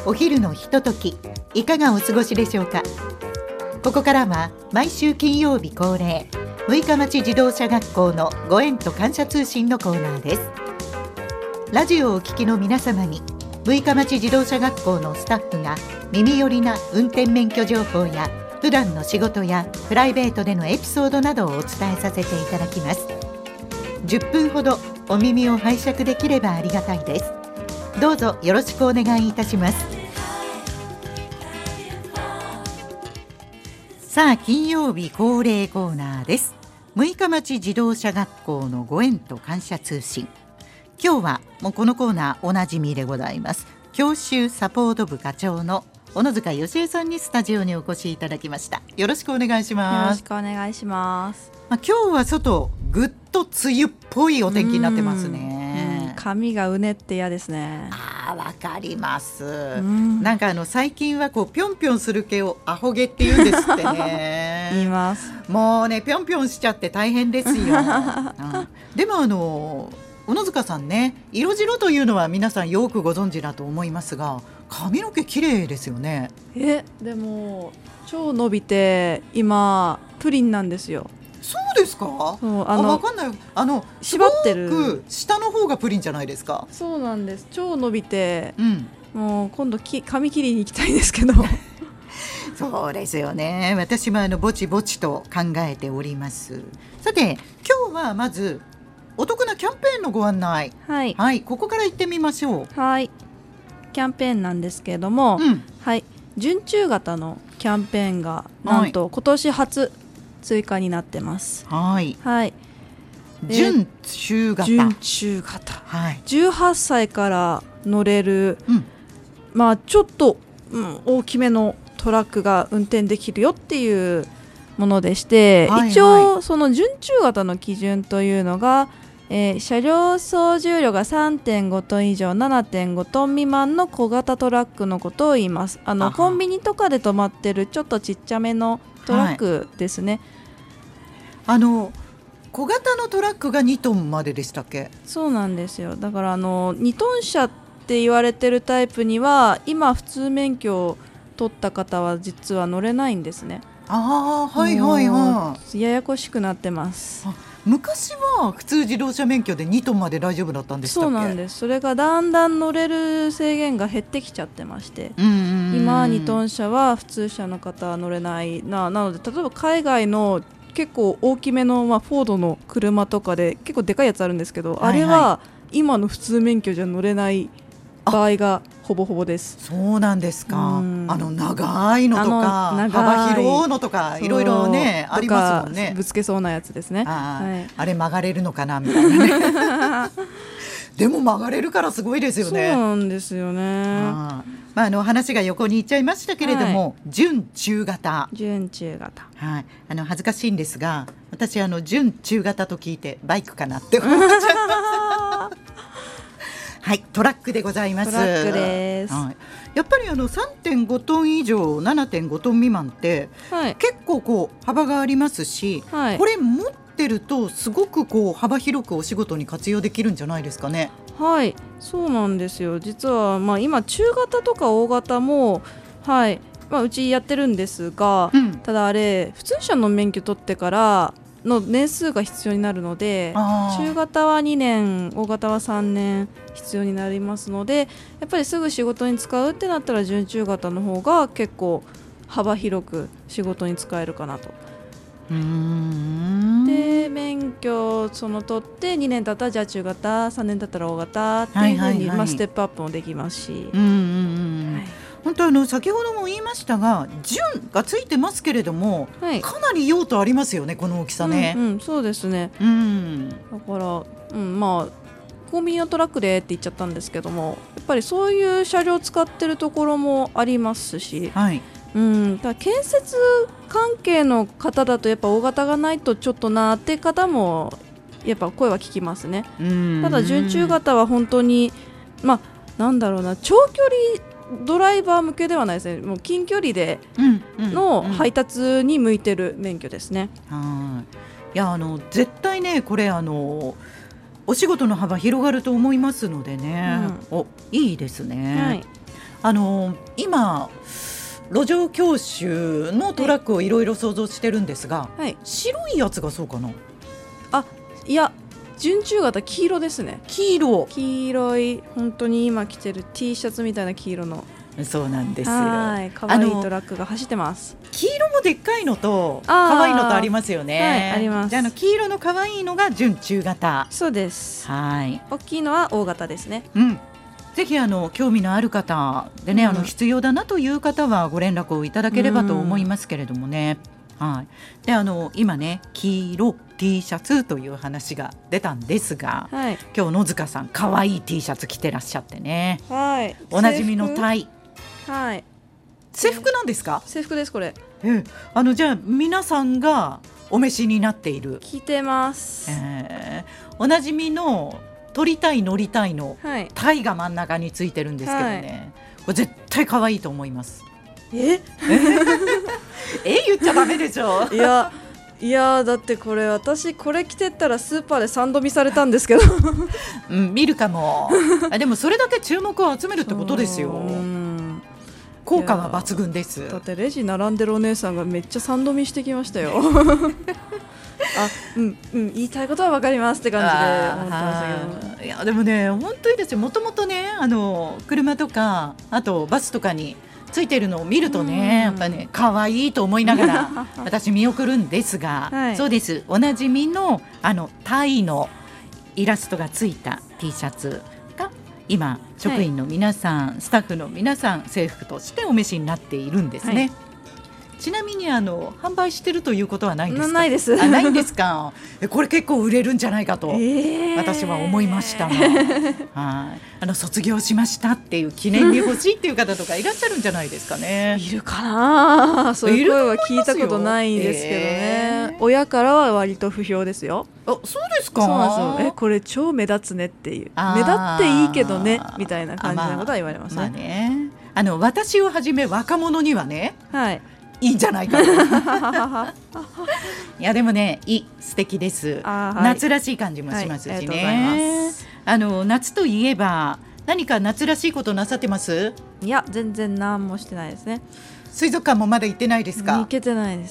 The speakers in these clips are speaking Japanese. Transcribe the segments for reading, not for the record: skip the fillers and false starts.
お昼のひととき、いかがお過ごしでしょうか。ここからは毎週金曜日恒例、六日町自動車学校のご縁と感謝通信のコーナーです。ラジオをお聞きの皆様に、六日町自動車学校のスタッフが耳寄りな運転免許情報や普段の仕事やプライベートでのエピソードなどをお伝えさせていただきます。10分ほどお耳を拝借できればありがたいです。どうぞよろしくお願いいたします。さあ、金曜日恒例コーナーです。六日町自動車学校のご縁と感謝通信。今日はもうこのコーナーおなじみでございます。教習サポート部課長の小野塚義恵さんにスタジオにお越しいただきました。よろしくお願いします。 よろしくお願いします。 今日は外ぐっと梅雨っぽいお天気になってますね。 髪がうねって嫌ですね。 わかります。なんか最近はこうぴょんぴょんする毛をアホ毛って言うんですってね言います。 もうね、ぴょんぴょんしちゃって大変ですよ、でも小野塚さんね、色白というのは皆さんよくご存知だと思いますが、髪の毛綺麗ですよね。 でも超伸びて今プリンなんですよ。 そうですか。わかんない。 縛ってるすごく下の方がプリンじゃないですか。 そうなんです。超伸びて、もう今度髪切りに行きたいんですけどそうですよね。私もぼちぼちと考えております。さて、今日はまずお得なキャンペーンのご案内、はい、ここから行ってみましょう。 はい、キャンペーンなんですけれども、準中型のキャンペーンがなんと今年初追加になってます。 準中型、 18歳から乗れる、ちょっと、大きめのトラックが運転できるよっていうものでして、一応その準中型の基準というのが、車両総重量が 3.5 トン以上 7.5 トン未満の小型トラックのことを言います。コンビニとかで止まってるちょっとちっちゃめのトラックですね。 小型のトラックが2トンまででしたっけ。 そうなんですよ。だから2トン車って言われてるタイプには今普通免許を取った方は実は乗れないんですね。ややこしくなってます。 昔は普通自動車免許で2トンまで大丈夫だったんでしたっけ。 そうなんです。それがだんだん乗れる制限が減ってきちゃってまして、今2トン車は普通車の方は乗れないなので、例えば海外の結構大きめの、フォードの車とかで結構でかいやつあるんですけど、あれは今の普通免許じゃ乗れない場合がほぼほぼです。 そうなんですか。長いのとか幅広いのとかいろいろねありますもんね。 ぶつけそうなやつですね。 あれ曲がれるのかなみたいなねでも曲がれるからすごいですよね。 そうなんですよね。 話が横に行っちゃいましたけれども、準中型、恥ずかしいんですが、私準中型と聞いてバイクかなって思っちゃいましたトラックでございます。 トラックです。 やっぱり3.5 トン以上 7.5 トン未満って、結構こう幅がありますし、これ持ってるとすごくこう幅広くお仕事に活用できるんじゃないですかね。 そうなんですよ。実は今中型とか大型もうちやってるんですが、ただあれ普通車の免許取ってからの年数が必要になるので、中型は2年大型は3年必要になりますので、やっぱりすぐ仕事に使うってなったら準中型の方が結構幅広く仕事に使えるかなと。で免許取って2年経ったらじゃあ中型、3年経ったら大型っていう風に、ステップアップもできますし、 本当先ほども言いましたが、準がついてますけれども、かなり用途ありますよね、この大きさね。 そうですね。だから、コンビニのトラックでって言っちゃったんですけども、やっぱりそういう車両を使ってるところもありますし、だ建設関係の方だとやっぱ大型がないとちょっとなって方もやっぱ声は聞きますね。ただ準中型は本当に長距離ドライバー向けではないですね。もう近距離での配達に向いてる免許ですね。 いや絶対ねこれお仕事の幅広がると思いますのでね、いいですね。 今路上教習のトラックをいろいろ想像してるんですが、はい、白いやつがそうかな。 いや準中型黄色ですね。黄色い本当に今着てる T シャツみたいな黄色の。 そうなんです。 はい、可愛いトラックが走ってます。 黄色もでっかいのと可愛いのとありますよね。 はい、あります。 じゃあ黄色の可愛いのが準中型。 そうです。 はい。 大きいのは大型ですね。 うん。ぜひ興味のある方でね、必要だなという方はご連絡をいただければと思いますけれどもね。はい。で今ね黄色 T シャツという話が出たんですが、はい、今日野塚さん可愛い T シャツ着てらっしゃってね。 はい。 おなじみのタイ。 はい。 制服なんですか？ 制服ですこれ。 じゃあ皆さんがお召しになっている。 着てます。 おなじみの取りたい乗りたいの、はい、タイが真ん中についてるんですけどね、はい、これ絶対可愛いと思います。言っちゃダメでしょ。 いやだってこれ私これ着てったらスーパーで3度見されたんですけど、 見るかも。でもそれだけ注目を集めるってことですよ。効果は抜群です。 だってレジ並んでるお姉さんがめっちゃ3度見してきましたよ。言いたいことは分かりますって感じで思ってましたけど。いやでもね本当にですよ。もともとね車とかあとバスとかについてるのを見るとね、やっぱね可愛いと思いながら私見送るんですが、はい、そうです。おなじみのタイのイラストがついた T シャツが今職員の皆さん、はい、スタッフの皆さん制服としてお召しになっているんですね。はい、ちなみに販売してるということはないんですか？ ないです。 ないんですか？これ結構売れるんじゃないかと私は思いましたが、卒業しましたっていう記念に欲しいっていう方とかいらっしゃるんじゃないですかね。 いるかな。そういう声は聞いたことないんですけどね。親からは割と不評ですよ。 そうですか？ そうなんですよ。これ超目立つねっていう、目立っていいけどねみたいな感じのことは言われますね。 私をはじめ若者にはね、 はい、 いいんじゃないかと。いやでもね素敵です、はい、夏らしい感じもしますしね、はい、夏といえば何か夏らしいことなさってます？ いや全然何もしてないですね。 水族館もまだ行ってないですか？ 行けてないです。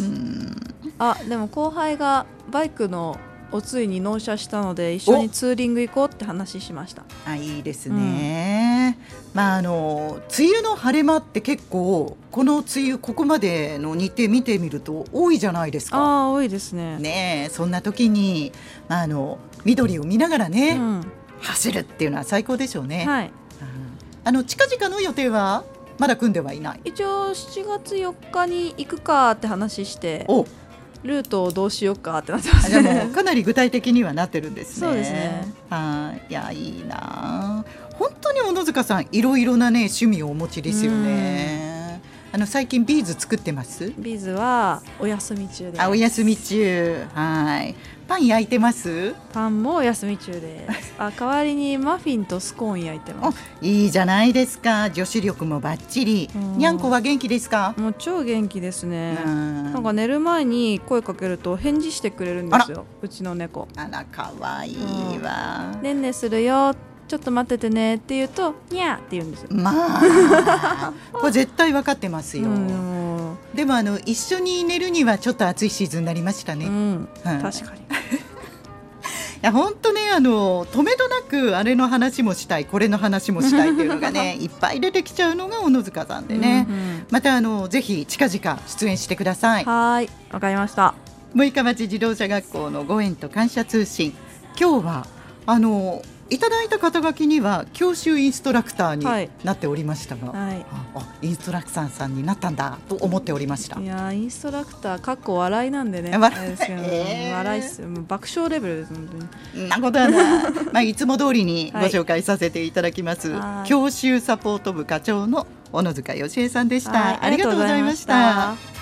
でも後輩がバイクのおついに納車したので一緒にツーリング行こうって話しました。 いいですね。梅雨の晴れ間って結構この梅雨ここまでの日程見てみると多いじゃないですか。 多いですね。 そんな時に緑を見ながらね、走るっていうのは最高でしょうね。 はい。 近々の予定はまだ組んではいない？ 一応7月4日に行くかって話してルートをどうしようかってなってますね。 でもかなり具体的にはなってるんですね。 そうですね。 いやいいな。本当に小野塚さんいろいろなね趣味をお持ちですよね。最近ビーズ作ってます？ ビーズはお休み中です。 お休み中。はい。パン焼いてます？ パンもお休み中です。代わりにマフィンとスコーン焼いてます。 いいじゃないですか。女子力もバッチリ。にゃんこは元気ですか？ もう超元気ですね。なんか寝る前に声かけると返事してくれるんですよ。うちの猫。 かわいいわ。 ねんねするよ。ちょっと待っててねって言うとにゃーって言うんですよ。 これ絶対分かってますよ。でも一緒に寝るにはちょっと暑いシーズンになりましたね。 確かに。いや本当ね止めどなくあれの話もしたいこれの話もしたいっていうのがねいっぱい出てきちゃうのが小野塚さんでね、またぜひ近々出演してください。 はい、わかりました。 六日町自動車学校のご縁と感謝通信、今日はいただいた肩書きには教習インストラクターになっておりましたが、インストラクターさんになったんだと思っておりました。 いやインストラクターかっこ笑いなんでね、笑いっすよ。爆笑レベルです本当に。 なことはないいつも通りにご紹介させていただきます、教習サポート部課長の小野塚芳恵さんでした。ありがとうございました。